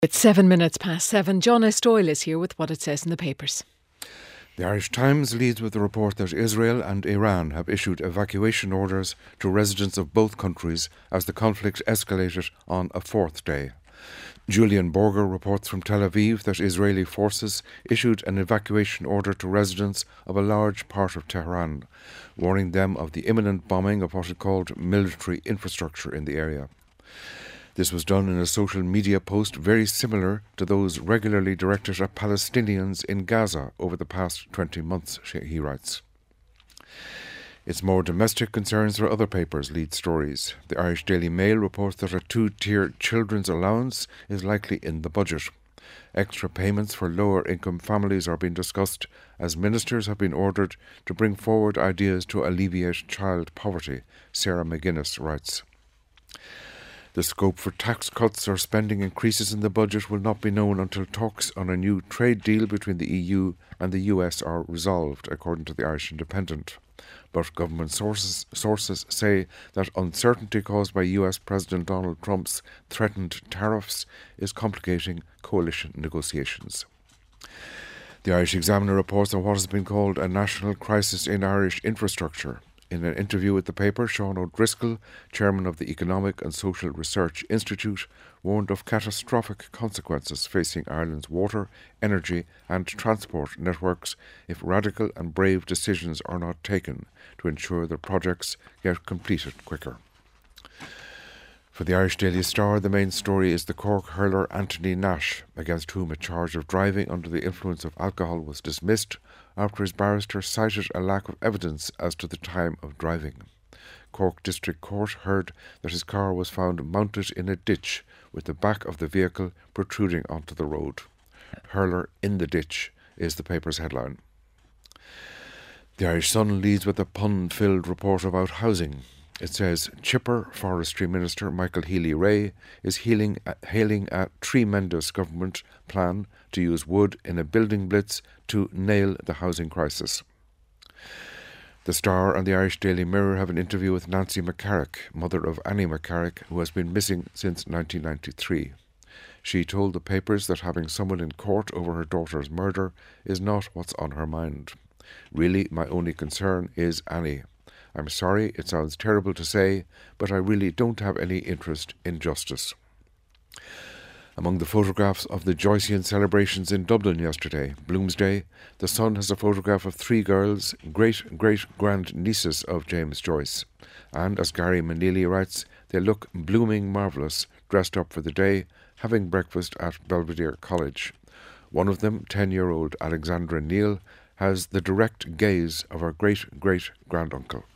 It's 7 minutes past 7. John S. Doyle is here with what it says in the papers. The Irish Times leads with the report that Israel and Iran have issued evacuation orders to residents of both countries as the conflict escalated on a fourth day. Julian Borger reports from Tel Aviv that Israeli forces issued an evacuation order to residents of a large part of Tehran, warning them of the imminent bombing of what it called military infrastructure in the area. This was done in a social media post very similar to those regularly directed at Palestinians in Gaza over the past 20 months, he writes. Its more domestic concerns for other papers lead stories. The Irish Daily Mail reports that a two-tier children's allowance is likely in the budget. Extra payments for lower-income families are being discussed as ministers have been ordered to bring forward ideas to alleviate child poverty, Sarah McGuinness writes. The scope for tax cuts or spending increases in the budget will not be known until talks on a new trade deal between the EU and the US are resolved, according to the Irish Independent. But government sources say that uncertainty caused by US President Donald Trump's threatened tariffs is complicating coalition negotiations. The Irish Examiner reports on what has been called a national crisis in Irish infrastructure. In an interview with the paper, Sean O'Driscoll, chairman of the Economic and Social Research Institute, warned of catastrophic consequences facing Ireland's water, energy and transport networks if radical and brave decisions are not taken to ensure that projects get completed quicker. For the Irish Daily Star, the main story is the Cork hurler Anthony Nash, against whom a charge of driving under the influence of alcohol was dismissed after his barrister cited a lack of evidence as to the time of driving. Cork District Court heard that his car was found mounted in a ditch with the back of the vehicle protruding onto the road. Hurler in the ditch is the paper's headline. The Irish Sun leads with a pun-filled report about housing. It says, Chipper Forestry Minister Michael Healy-Rae is hailing a tremendous government plan to use wood in a building blitz to nail the housing crisis. The Star and the Irish Daily Mirror have an interview with Nancy McCarrick, mother of Annie McCarrick, who has been missing since 1993. She told the papers that having someone in court over her daughter's murder is not what's on her mind. Really, my only concern is Annie. I'm sorry, it sounds terrible to say, but I really don't have any interest in justice. Among the photographs of the Joycean celebrations in Dublin yesterday, Bloomsday, the Sun has a photograph of three girls, great-great-grand-nieces of James Joyce. And, as Gary Maneely writes, they look blooming marvellous, dressed up for the day, having breakfast at Belvedere College. One of them, 10-year-old Alexandra Neal, has the direct gaze of her great-great-granduncle.